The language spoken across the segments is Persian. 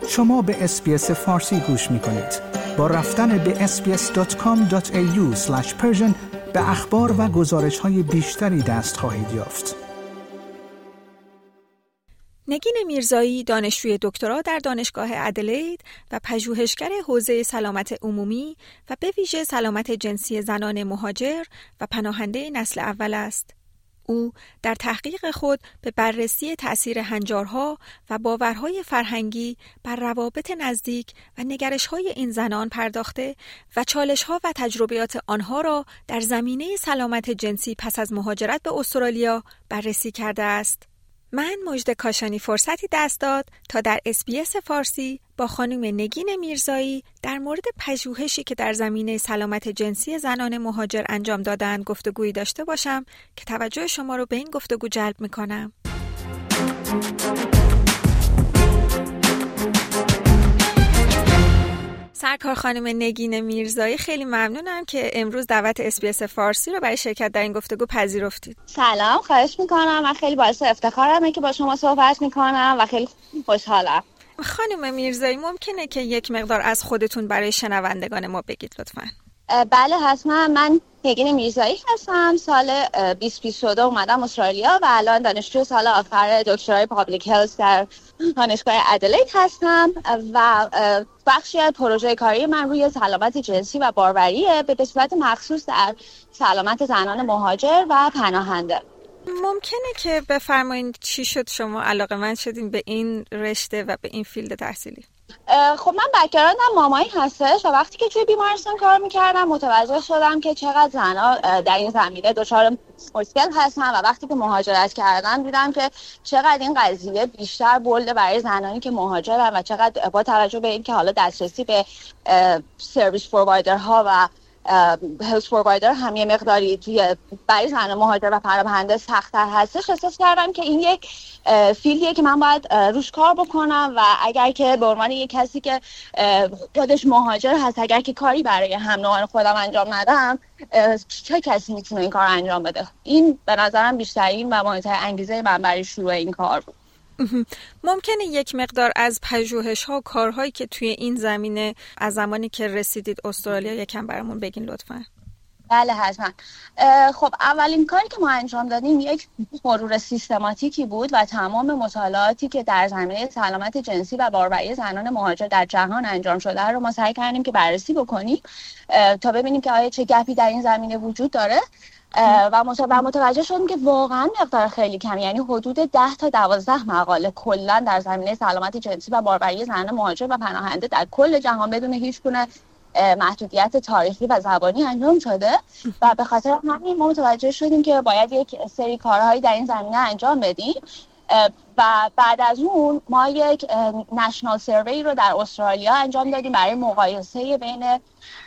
شما به اس‌بی‌اس فارسی گوش می‌کنید. با رفتن به sbs.com.au/persian به اخبار و گزارش‌های بیشتری دست خواهید یافت. نگین میرزایی دانشجوی دکترا در دانشگاه ادلید و پژوهشگر حوزه سلامت عمومی و به ویژه سلامت جنسی زنان مهاجر و پناهنده نسل اول است. او در تحقیق خود به بررسی تأثیر هنجارها و باورهای فرهنگی بر روابط نزدیک و نگرش‌های این زنان پرداخته و چالش‌ها و تجربیات آنها را در زمینه سلامت جنسی پس از مهاجرت به استرالیا بررسی کرده است. من مژده کاشانی فرصتی دست داد تا در اس‌بی‌اس فارسی با خانم نگین میرزایی در مورد پژوهشی که در زمینه سلامت جنسی زنان مهاجر انجام دادند گفتگویی داشته باشم که توجه شما رو به این گفتگو جلب می‌کنم. سرکار خانم نگین میرزایی، خیلی ممنونم که امروز دعوت اس‌بی‌اس فارسی رو برای شرکت در این گفتگو پذیرفتید. سلام، خواهش میکنم. من خیلی باعث افتخارمه که با شما صحبت میکنم و خیلی خوشحالم. خانم میرزایی، ممکنه که یک مقدار از خودتون برای شنوندگان ما بگید لطفاً؟ بله حتما. من نگین میرزایی هستم. سال 2022 اومدم استرالیا و الان دانشجو سال آخر دکترای پابلیک هلث در دانشگاه ادلید هستم و بخشی از پروژه کاری من روی سلامت جنسی و باروریه، به صورت مخصوص در سلامت زنان مهاجر و پناهنده. ممکنه که بفرمایید چی شد شما علاقه‌مند شدین به این رشته و به این فیلد تحصیلی؟ خب من بک‌گراندم مامایی هستش و وقتی که توی بیمارستان کار میکردم متوجه شدم که چقدر زنها در این زمینه دچار مشکل هستن و وقتی که مهاجرت کردم دیدم که چقدر این قضیه بیشتر بولده برای زنانی که مهاجرن و چقدر با توجه به اینکه حالا دسترسی به سرویس پرووایدرها و هلث پرووایدر هم یه مقداری توی برای زنان مهاجر و پناهنده سخت‌تر هستش، احساس کردم که این یک فیلدیه که من باید روش کار بکنم و اگر که به عنوان یک کسی که خودش مهاجر هست، اگر که کاری برای هم نوعان خودم انجام ندم، چه کسی میتونه این کار انجام بده؟ این به نظرم بیشترین و مهمترین انگیزه من برای شروع این کار بود. ممکنه یک مقدار از پژوهش‌ها و کارهایی که توی این زمینه از زمانی که رسیدید استرالیا یکم برامون بگین لطفاً؟ بله حتما. خب اولین کاری که ما انجام دادیم یک مرور سیستماتیکی بود و تمام مطالعاتی که در زمینه سلامت جنسی و باروری زنان مهاجر در جهان انجام شده رو ما سعی کردیم که بررسی بکنیم تا ببینیم که آیا چه گپی در این زمینه وجود داره و متوجه شدیم که واقعا مقدار خیلی کمی، یعنی حدود 10 تا 12 مقاله کلا در زمینه سلامت جنسی و باروری زنان مهاجر و پناهنده در کل جهان بدون هیچ گونه محدودیت تاریخی و زبانی انجام شده و به خاطر همین ما متوجه شدیم که باید یک سری کارهایی در این زمینه انجام بدیم و بعد از اون ما یک نشنال سروی رو در استرالیا انجام دادیم برای مقایسه بین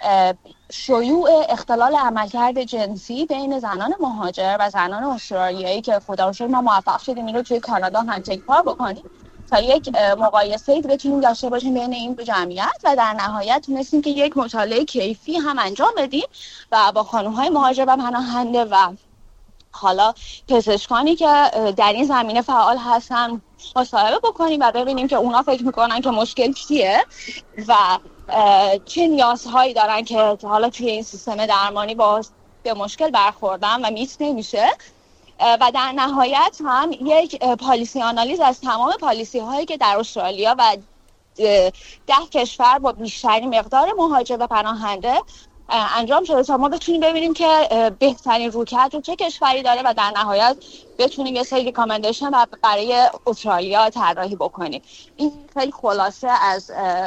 شیوع اختلال عملکرد جنسی بین زنان مهاجر و زنان استرالیایی که خدا رو شکر ما موفق شدیم این رو توی کانادا هم تکرار بکنیم تا یک مقایسه‌ای بتونیم داشته باشیم بین این دو جمعیت و در نهایت تونستیم که یک مطالعه کیفی هم انجام بدیم و با خانم‌های مهاجر و پناهنده و حالا پزشکانی که در این زمینه فعال هستن مصاحبه بکنیم و ببینیم که اونا فکر میکنن که مشکل چیه و چه نیازهایی دارن که حالا توی این سیستم درمانی به مشکل برخوردن و میت نمیشه و در نهایت هم یک پالیسی آنالیز از تمام پالیسی هایی که در استرالیا و 10 کشور با بیشترین مقدار مهاجر و پناهنده انجام شده تا ما بتونیم ببینیم که بهترین رویکرد رو چه کشوری داره و در نهایت بتونیم یه سری ریکامندیشن برای استرالیا طراحی بکنیم. این خیلی خلاصه از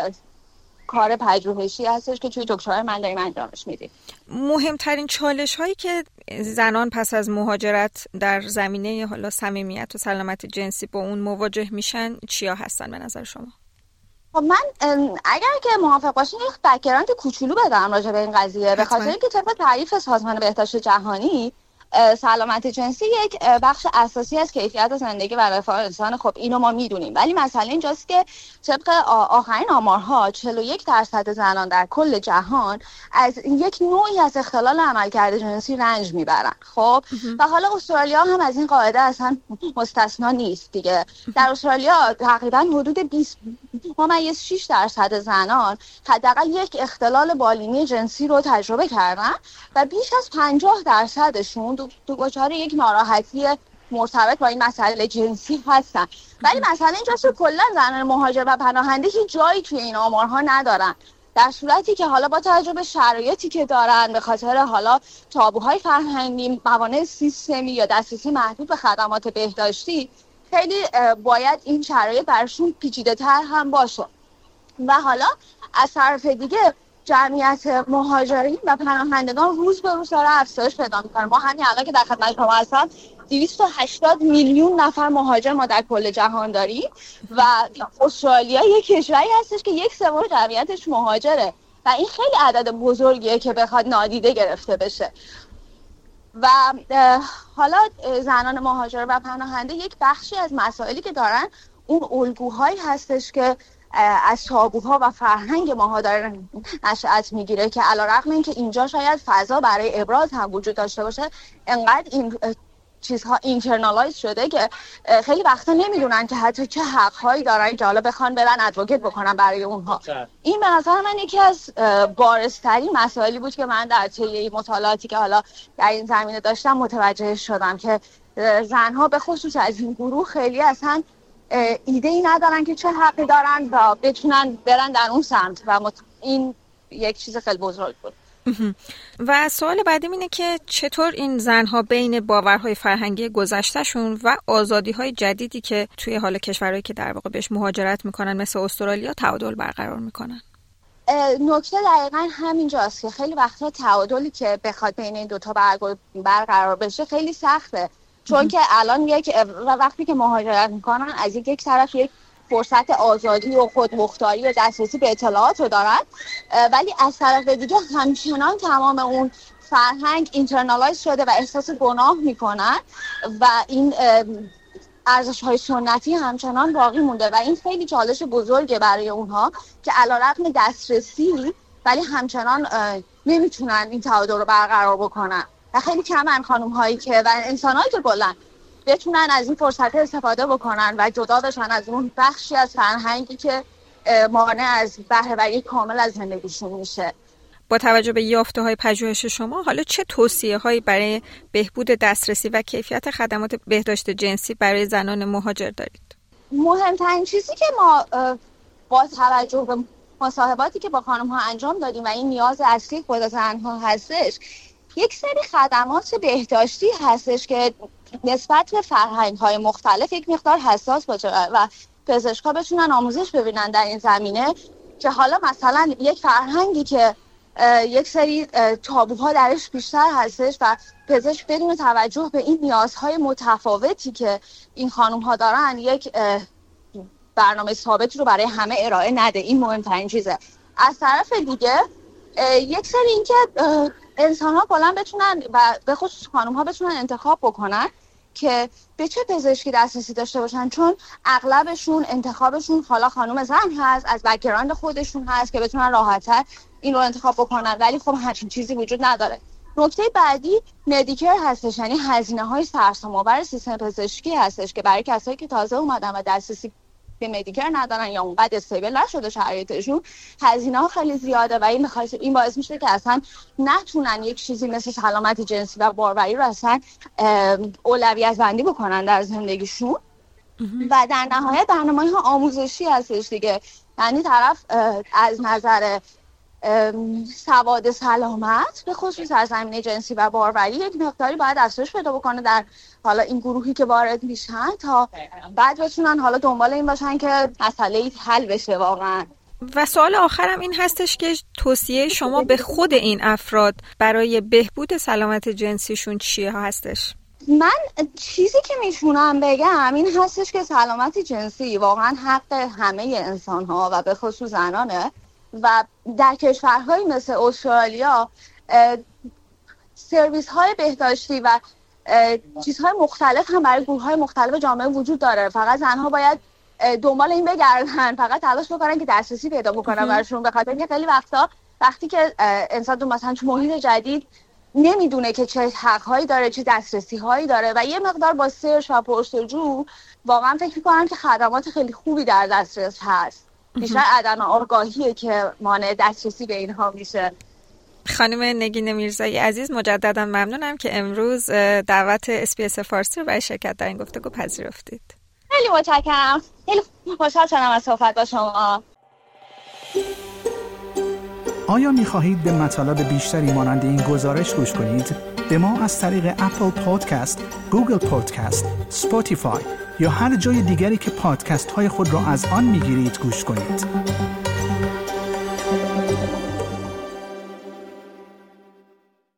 کار پژوهشی هستش که توی دکترای من داریم انجامش میدیم. مهمترین چالش هایی که زنان پس از مهاجرت در زمینه حالا صمیمیت و سلامت جنسی با اون مواجه میشن چیا هستن به نظر شما؟ خب من اگر که موافق باشین یک بک‌گراند کوچولو بدم راجع به این قضیه، به خاطر اینکه طبق تعریف سازمان بهداشت جهانی سلامت جنسی یک بخش اساسی از کیفیت زندگی و رفاه انسان. خب اینو ما میدونیم، ولی مسئله اینجاست که طبق آخرین آمارها 41% زنان در کل جهان از یک نوعی از اختلال عملکرد جنسی رنج میبرن. خب و حالا استرالیا هم از این قاعده اصلا مستثنا نیست دیگه. در استرالیا تقریبا حدود 20.6% زنان حداقل یک اختلال بالینی جنسی رو تجربه کردن و بیش از 50%شون دچار یک ناراحتی مرتبط با این مسئله جنسی هستن. ولی مسئله اینجاست که کلا زنان مهاجر و پناهنده هیچ جایی توی این آمارها ندارن، در صورتی که حالا با توجه به شرایطی که دارن، به خاطر حالا تابوهای فرهنگی، موانع سیستمی یا دسترسی محدود به خدمات بهداشتی، خیلی باید این شرایط برشون پیچیده‌تر هم باشه. و حالا از طرف دیگه جمعیت مهاجرین و پناهندگان روز به روز داره افزایش پیدا می‌کنه. ما همین الان که در خدمت شما هستم 280 میلیون نفر مهاجر ما در کل جهان داریم و استرالیا یک کشوری هستش که 1/3 جمعیتش مهاجره و این خیلی عدد بزرگیه که بخواد نادیده گرفته بشه. و حالا زنان مهاجر و پناهنده یک بخشی از مسائلی که دارن اون الگوهایی هستش که از تابوها و فرهنگ ماها داره نشأت میگیره که علیرغم اینکه اینجا شاید فضا برای ابراز هم وجود داشته باشه، انقدر این چیزها اینترنالایز شده که خیلی وقتا نمیدونن که حتی چه حقهایی دارن که حالا بخوان برن ادوکیت بکنن برای اونها. این به نظر من یکی از بارزترین مسائلی بود که من در طی مطالعاتی که حالا در این زمینه داشتم متوجه شدم که زنها به خصوص از این گروه خیلی اصلا ایده‌ای ندارن که چه حقی دارن و بتونن برن در اون سمت و این یک چیز خیلی بزرگ بود. و سوال بعدیم اینه که چطور این زنها بین باورهای فرهنگی گذشتهشون و آزادی‌های جدیدی که توی حال کشورهایی که در واقع بهش مهاجرت میکنن مثل استرالیا تعادل برقرار میکنن؟ نکته دقیقاً همینجاست که خیلی وقتا تعادلی که بخواد بین این دوتا برقرار بشه خیلی سخته، چون که الان وقتی که مهاجرت میکنن از یک طرف یک فرصت آزادی و خودمختاری و دسترسی به اطلاعات رو دارن، ولی از طرف دیگه همچنان تمام اون فرهنگ اینترنالایز شده و احساس گناه میکنن و این ارزش‌های سنتی همچنان باقی مونده و این خیلی چالش بزرگه برای اونها که علیرغم دسترسی ولی همچنان نمیتونن این تعادل رو برقرار بکنن و خیلی کمن خانم‌هایی که و انسان‌هایی که کلاً بتونن از این فرصت استفاده بکنن و جدا بشن از اون بخشی از فرهنگی که مانع از بهره‌وری کامل از زندگیشون میشه. با توجه به یافته‌های پژوهش شما، حالا چه توصیه‌هایی برای بهبود دسترسی و کیفیت خدمات بهداشت جنسی برای زنان مهاجر دارید؟ مهمترین چیزی که ما با توجه به مصاحباتی که با خانم‌ها انجام دادیم و این نیاز اصلی خود زن‌ها هستش، یک سری خدمات بهداشتی هستش که نسبت به فرهنگ‌های مختلف یک مقدار حساس باشه و پزشک‌ها بتونن آموزش ببینن در این زمینه که حالا مثلا یک فرهنگی که یک سری تابوها درش بیشتر هستش و پزشک بدون توجه به این نیازهای متفاوتی که این خانم‌ها دارن یک برنامه ثابتی رو برای همه ارائه نده. این مهمترین چیزه. از طرف دیگه یک سری این که انسان‌ها کلاً بتونن و به خصوص خانم‌ها بتونن انتخاب بکنن که به چه پزشکی دسترسی داشته باشن، چون اغلبشون انتخابشون حالا خانم زن هست، از بک‌گراند خودشون هست که بتونن راحت‌تر این رو انتخاب بکنن، ولی خب همچین چیزی وجود نداره. نکته بعدی مدیکر هستش، یعنی هزینه‌های سرسام‌آور سیستم پزشکی هستش که برای کسایی که تازه اومدن و دسترسی به مدیکر ندارن یا اونقدر استیبل نشده شرایطشون، هزینه‌ها خیلی زیاده و این باعث میشه که اصلا نتونن یک چیزی مثل سلامت جنسی و باروری رو اصلا اولویت بندی بکنن در زندگیشون. و در نهایت برنامه‌ها آموزشی هستش دیگه، یعنی طرف از نظر سواد سلامت به خصوص در زمینه جنسی و باروری یک مقداری باید افزایش پیدا بکنه در حالا این گروهی که وارد میشن تا بعد بتونن حالا دنبال این باشن که مسئله حل بشه واقعا. و سوال آخرم این هستش که توصیه شما به خود این افراد برای بهبود سلامت جنسیشون چیه هستش؟ من چیزی که میتونم بگم این هستش که سلامت جنسی واقعا حق همه انسان‌ها و به خصوص زنانه و در کشورهایی مثل استرالیا سرویس های بهداشتی و چیزهای مختلف هم برای گروه‌های مختلف جامعه وجود داره. فقط زنها باید دنبال این بگردن، فقط تلاش بکنن که دسترسی پیدا بکنن براشون، به خاطر اینکه خیلی وقتا وقتی که انسان مثلا تو محیط جدید نمیدونه که چه حق‌هایی داره، چه دسترسی‌هایی داره و یه مقدار با سرچ و پرسجو واقعا فکر می‌کنم که خدمات خیلی خوبی در دسترس هست. بیشتر عدم آگاهیه که مانع دسترسی به اینها میشه. خانم نگین میرزایی عزیز، مجددا ممنونم که امروز دعوت اس‌بی‌اس فارسی رو برای شرکت در این گفتگو پذیرفتید. خیلی متشکرم. خیلی خوشحال شدم از صحبت با شما. آیا می‌خواهید به مطالب بیشتری مانند این گزارش گوش کنید؟ به ما از طریق اپل پادکست، گوگل پادکست، اسپاتیفای یا هر جای دیگری که پادکست‌های خود را از آن می‌گیرید گوش کنید.